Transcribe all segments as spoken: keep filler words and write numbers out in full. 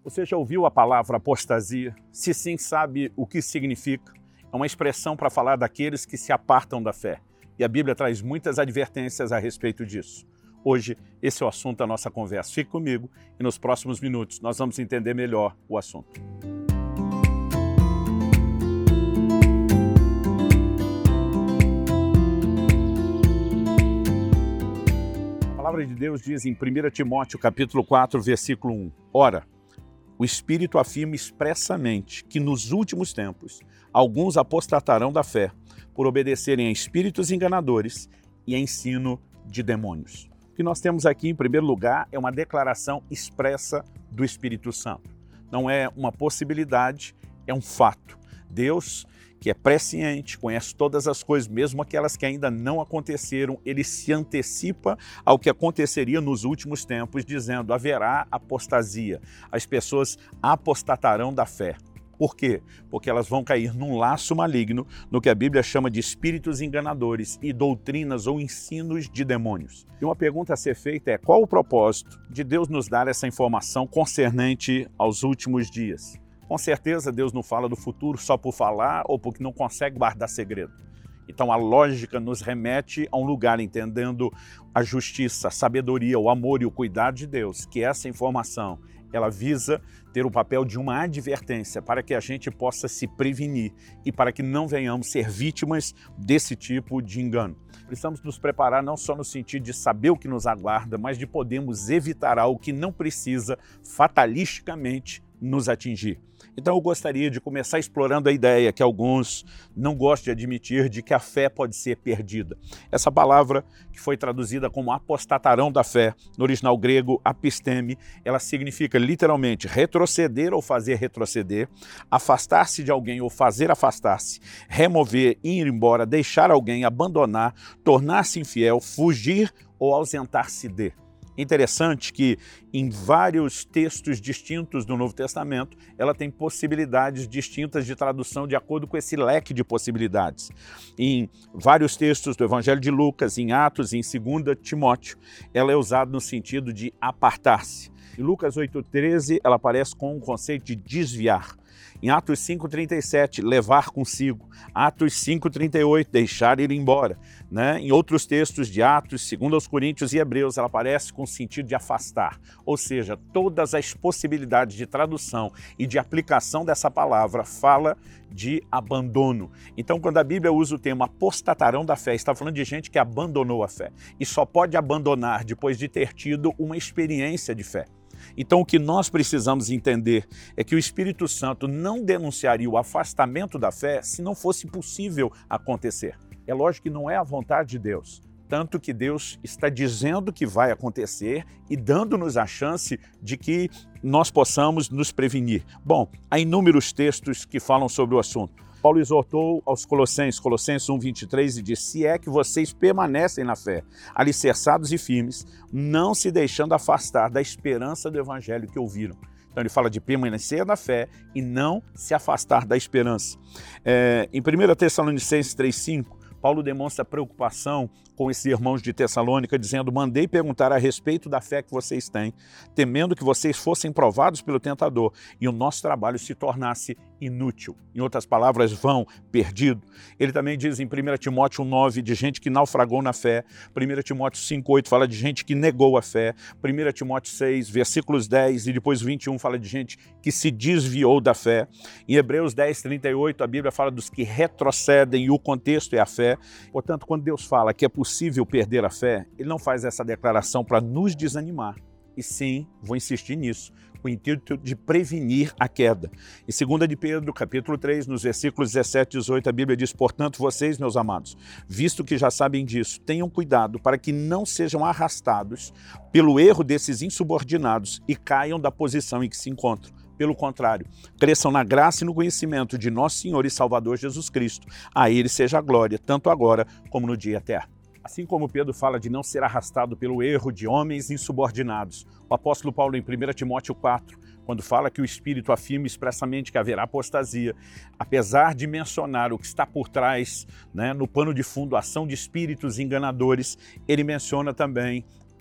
Você já ouviu a palavra apostasia? Se sim, sabe o que significa? É uma expressão para falar daqueles que se apartam da fé. E a Bíblia traz muitas advertências a respeito disso. Hoje, esse é o assunto da nossa conversa. Fique comigo e nos próximos minutos nós vamos entender melhor o assunto. A palavra de Deus diz em primeira Timóteo, capítulo quatro, versículo um. Ora, o Espírito afirma expressamente que nos últimos tempos alguns apostatarão da fé por obedecerem a espíritos enganadores e a ensino de demônios. O que nós temos aqui, em primeiro lugar, é uma declaração expressa do Espírito Santo. Não é uma possibilidade, é um fato. Deus, que é presciente, conhece todas as coisas, mesmo aquelas que ainda não aconteceram, ele se antecipa ao que aconteceria nos últimos tempos, dizendo: haverá apostasia, as pessoas apostatarão da fé. Por quê? Porque elas vão cair num laço maligno, no que a Bíblia chama de espíritos enganadores e doutrinas ou ensinos de demônios. E uma pergunta a ser feita é: qual o propósito de Deus nos dar essa informação concernente aos últimos dias? Com certeza Deus não fala do futuro só por falar ou porque não consegue guardar segredo. Então a lógica nos remete a um lugar entendendo a justiça, a sabedoria, o amor e o cuidado de Deus, que essa informação ela visa ter o papel de uma advertência para que a gente possa se prevenir e para que não venhamos ser vítimas desse tipo de engano. Precisamos nos preparar não só no sentido de saber o que nos aguarda, mas de podermos evitar algo que não precisa fatalisticamente nos atingir. Então eu gostaria de começar explorando a ideia que alguns não gostam de admitir de que a fé pode ser perdida. Essa palavra, que foi traduzida como apostatarão da fé, no original grego apisteme, ela significa literalmente retroceder ou fazer retroceder, afastar-se de alguém ou fazer afastar-se, remover, ir embora, deixar alguém, abandonar, tornar-se infiel, fugir ou ausentar-se de. Interessante que em vários textos distintos do Novo Testamento, ela tem possibilidades distintas de tradução de acordo com esse leque de possibilidades. Em vários textos do Evangelho de Lucas, em Atos e em segunda Timóteo, ela é usada no sentido de apartar-se. Em Lucas oito, treze, ela aparece com o conceito de desviar. Em Atos cinco, trinta e sete, levar consigo. Atos cinco, trinta e oito, deixar ir embora. Né? Em outros textos de Atos, segundo aos Coríntios e Hebreus, ela aparece com o sentido de afastar. Ou seja, todas as possibilidades de tradução e de aplicação dessa palavra fala de abandono. Então, quando a Bíblia usa o termo apostatarão da fé, está falando de gente que abandonou a fé. E só pode abandonar depois de ter tido uma experiência de fé. Então o que nós precisamos entender é que o Espírito Santo não denunciaria o afastamento da fé se não fosse possível acontecer. É lógico que não é a vontade de Deus, tanto que Deus está dizendo que vai acontecer e dando-nos a chance de que nós possamos nos prevenir. Bom, há inúmeros textos que falam sobre o assunto. Paulo exortou aos Colossenses, Colossenses um, vinte e três, e diz: se é que vocês permanecem na fé, alicerçados e firmes, não se deixando afastar da esperança do evangelho que ouviram. Então ele fala de permanecer na fé e não se afastar da esperança. É, em primeira Tessalonicenses três, cinco, Paulo demonstra preocupação com esses irmãos de Tessalônica, dizendo: mandei perguntar a respeito da fé que vocês têm, temendo que vocês fossem provados pelo tentador e o nosso trabalho se tornasse inútil. Em outras palavras, vão, perdido. Ele também diz em primeira Timóteo um, nove, de gente que naufragou na fé. primeira Timóteo cinco, oito fala de gente que negou a fé. primeira Timóteo seis, versículos dez e depois vinte e um fala de gente que se desviou da fé. Em Hebreus dez, trinta e oito, a Bíblia fala dos que retrocedem e o contexto é a fé. Portanto, quando Deus fala que é possível perder a fé, ele não faz essa declaração para nos desanimar. E sim, vou insistir nisso, com o intuito de prevenir a queda. Em segunda de Pedro, capítulo três, nos versículos dezessete e dezoito, a Bíblia diz: portanto, vocês, meus amados, visto que já sabem disso, tenham cuidado para que não sejam arrastados pelo erro desses insubordinados e caiam da posição em que se encontram. Pelo contrário, cresçam na graça e no conhecimento de nosso Senhor e Salvador Jesus Cristo. A Ele seja a glória, tanto agora como no dia eterno. Assim como Pedro fala de não ser arrastado pelo erro de homens insubordinados, o apóstolo Paulo, em primeira Timóteo quatro, quando fala que o Espírito afirma expressamente que haverá apostasia, apesar de mencionar o que está por trás, né, no pano de fundo, a ação de espíritos enganadores, ele menciona também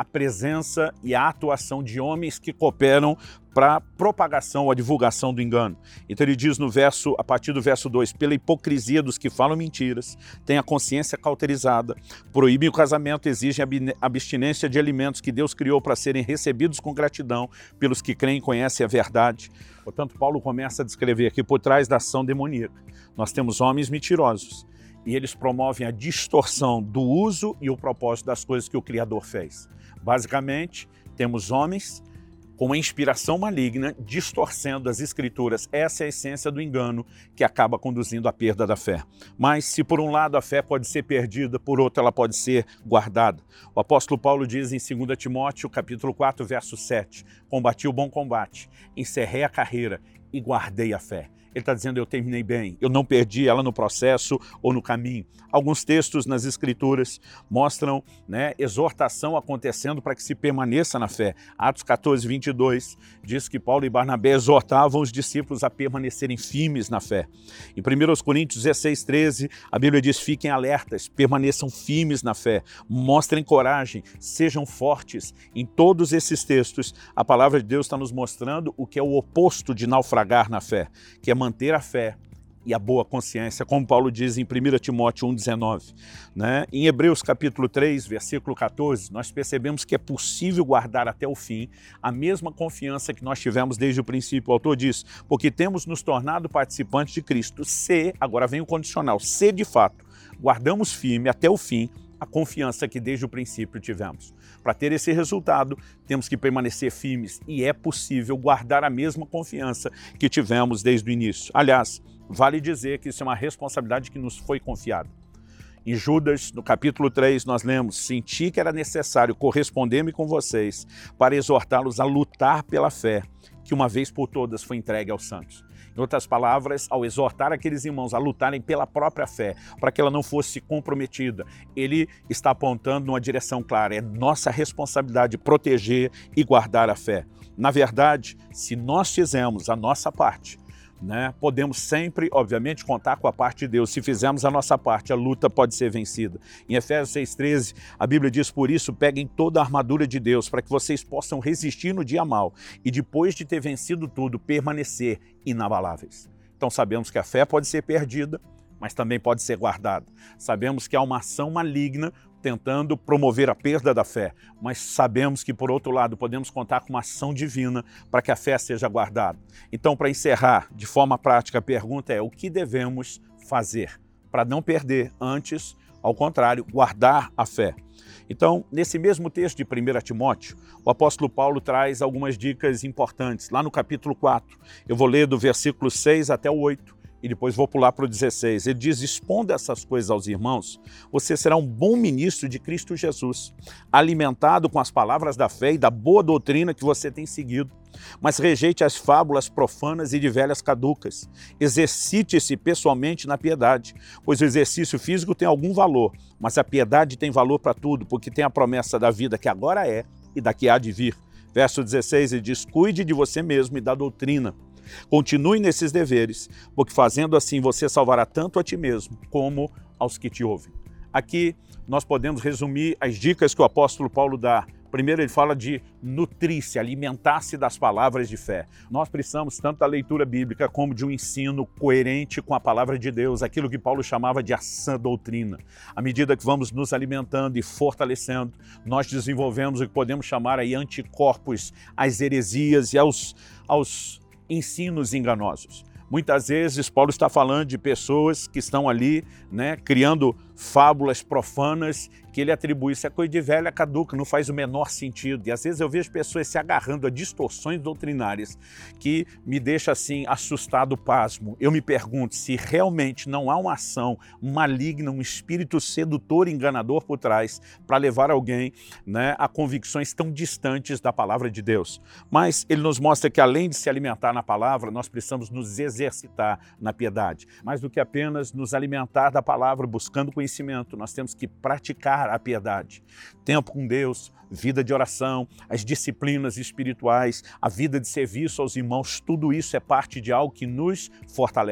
a presença e a atuação de homens que cooperam para a propagação ou a divulgação do engano. Então ele diz no verso, a partir do verso dois, pela hipocrisia dos que falam mentiras, tem a consciência cauterizada, proíbem o casamento, exigem abstinência de alimentos que Deus criou para serem recebidos com gratidão pelos que creem e conhecem a verdade. Portanto, Paulo começa a descrever aqui por trás da ação demoníaca. Nós temos homens mentirosos e eles promovem a distorção do uso e o propósito das coisas que o Criador fez. Basicamente, temos homens com uma inspiração maligna, distorcendo as escrituras. Essa é a essência do engano que acaba conduzindo à perda da fé. Mas se por um lado a fé pode ser perdida, por outro ela pode ser guardada. O apóstolo Paulo diz em segunda Timóteo, capítulo quatro, verso sete, combati o bom combate, encerrei a carreira e guardei a fé. Ele está dizendo, eu terminei bem, eu não perdi ela no processo ou no caminho. Alguns textos nas Escrituras mostram, né, exortação acontecendo para que se permaneça na fé. Atos quatorze, vinte e dois diz que Paulo e Barnabé exortavam os discípulos a permanecerem firmes na fé. Em primeira Coríntios dezesseis, treze, a Bíblia diz, fiquem alertas, permaneçam firmes na fé, mostrem coragem, sejam fortes. Em todos esses textos, a palavra de Deus está nos mostrando o que é o oposto de naufragar na fé, que é manter a fé e a boa consciência, como Paulo diz em primeira Timóteo um, dezenove. Né? Em Hebreus capítulo três, versículo quatorze, nós percebemos que é possível guardar até o fim a mesma confiança que nós tivemos desde o princípio. O autor diz, porque temos nos tornado participantes de Cristo, se, agora vem o condicional, se de fato guardamos firme até o fim a confiança que desde o princípio tivemos. Para ter esse resultado, temos que permanecer firmes e é possível guardar a mesma confiança que tivemos desde o início. Aliás, vale dizer que isso é uma responsabilidade que nos foi confiada. Em Judas, no capítulo três, nós lemos, senti que era necessário corresponder-me com vocês para exortá-los a lutar pela fé, que uma vez por todas foi entregue aos santos. Em outras palavras, ao exortar aqueles irmãos a lutarem pela própria fé, para que ela não fosse comprometida, ele está apontando numa direção clara. É nossa responsabilidade proteger e guardar a fé. Na verdade, se nós fizermos a nossa parte, né, podemos sempre, obviamente, contar com a parte de Deus. Se fizermos a nossa parte, a luta pode ser vencida. Em Efésios seis, treze, a Bíblia diz, por isso, peguem toda a armadura de Deus, para que vocês possam resistir no dia mau e depois de ter vencido tudo, permanecer inabaláveis. Então sabemos que a fé pode ser perdida, mas também pode ser guardada. Sabemos que há uma ação maligna tentando promover a perda da fé, mas sabemos que, por outro lado, podemos contar com uma ação divina para que a fé seja guardada. Então, para encerrar de forma prática, a pergunta é o que devemos fazer para não perder, antes, ao contrário, guardar a fé. Então, nesse mesmo texto de primeira Timóteo, o apóstolo Paulo traz algumas dicas importantes. Lá no capítulo quatro, eu vou ler do versículo seis até o oito, e depois vou pular para o dezesseis. Ele diz, exponda essas coisas aos irmãos, você será um bom ministro de Cristo Jesus, alimentado com as palavras da fé e da boa doutrina que você tem seguido. Mas rejeite as fábulas profanas e de velhas caducas. Exercite-se pessoalmente na piedade, pois o exercício físico tem algum valor, mas a piedade tem valor para tudo, porque tem a promessa da vida que agora é e da que há de vir. Verso dezesseis, ele diz, cuide de você mesmo e da doutrina. Continue nesses deveres, porque fazendo assim você salvará tanto a ti mesmo como aos que te ouvem. Aqui nós podemos resumir as dicas que o apóstolo Paulo dá. Primeiro ele fala de nutrir-se, alimentar-se das palavras de fé. Nós precisamos tanto da leitura bíblica como de um ensino coerente com a palavra de Deus, aquilo que Paulo chamava de a sã doutrina. À medida que vamos nos alimentando e fortalecendo, nós desenvolvemos o que podemos chamar aí anticorpos às heresias e aos, aos ensinos enganosos. Muitas vezes Paulo está falando de pessoas que estão ali, né, criando fábulas profanas que ele atribui. Isso é coisa de velha caduca, não faz o menor sentido. E às vezes eu vejo pessoas se agarrando a distorções doutrinárias que me deixa assim assustado, pasmo. Eu me pergunto se realmente não há uma ação maligna, um espírito sedutor e enganador por trás para levar alguém, né, a convicções tão distantes da palavra de Deus. Mas ele nos mostra que além de se alimentar na palavra, nós precisamos nos exercitar na piedade. Mais do que apenas nos alimentar da palavra, buscando conhecimento, nós temos que praticar a piedade. Tempo com Deus, vida de oração, as disciplinas espirituais, a vida de serviço aos irmãos, tudo isso é parte de algo que nos fortalece.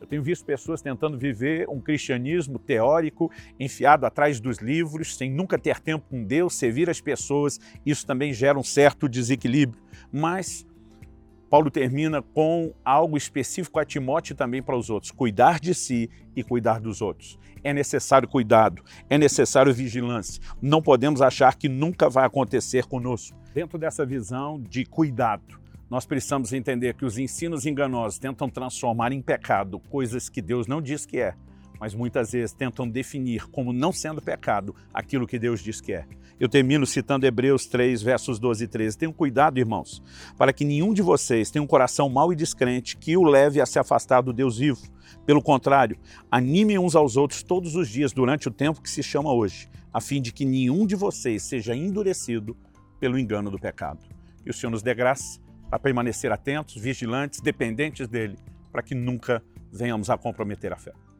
Eu tenho visto pessoas tentando viver um cristianismo teórico, enfiado atrás dos livros, sem nunca ter tempo com Deus, servir as pessoas. Isso também gera um certo desequilíbrio. Mas Paulo termina com algo específico a Timóteo e também para os outros: cuidar de si e cuidar dos outros. É necessário cuidado, é necessário vigilância. Não podemos achar que nunca vai acontecer conosco. Dentro dessa visão de cuidado, nós precisamos entender que os ensinos enganosos tentam transformar em pecado coisas que Deus não diz que é, mas muitas vezes tentam definir como não sendo pecado aquilo que Deus diz que é. Eu termino citando Hebreus três, versos doze e treze. Tenham cuidado, irmãos, para que nenhum de vocês tenha um coração mau e descrente que o leve a se afastar do Deus vivo. Pelo contrário, animem uns aos outros todos os dias durante o tempo que se chama hoje, a fim de que nenhum de vocês seja endurecido pelo engano do pecado. Que o Senhor nos dê graça para permanecer atentos, vigilantes, dependentes dele, para que nunca venhamos a comprometer a fé.